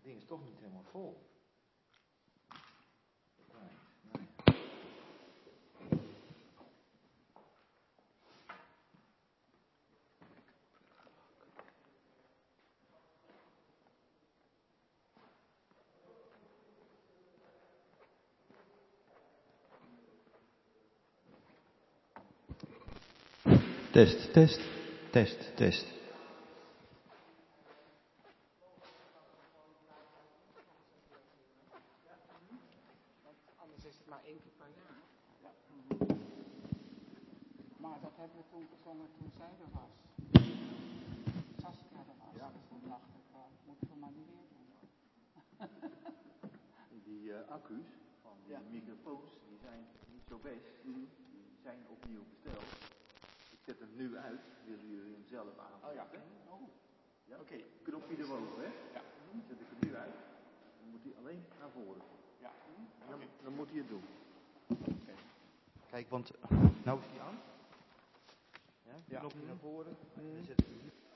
ding is toch niet helemaal vol. Nee. Test, test, test, test. Anders is het maar 1 keer per jaar. Ja. Maar dat hebben we toen gezongen toen zij er was. Saskia er was. Ja. Dus toen dacht ik, moeten we maar niet meer doen. Die accu's van die microfoons, die zijn niet zo best. Die zijn opnieuw besteld. Ik zet hem nu uit. Willen jullie hem zelf aanzetten? Ja? Oké. Knopje erboven, hè? Ja. Dan zet ik hem nu uit. Dan moet hij alleen naar voren. Ja. Dan moet hij het doen. Okay. Kijk, want nou is hij aan. Ja, knopje naar voren. En dan zet ik hem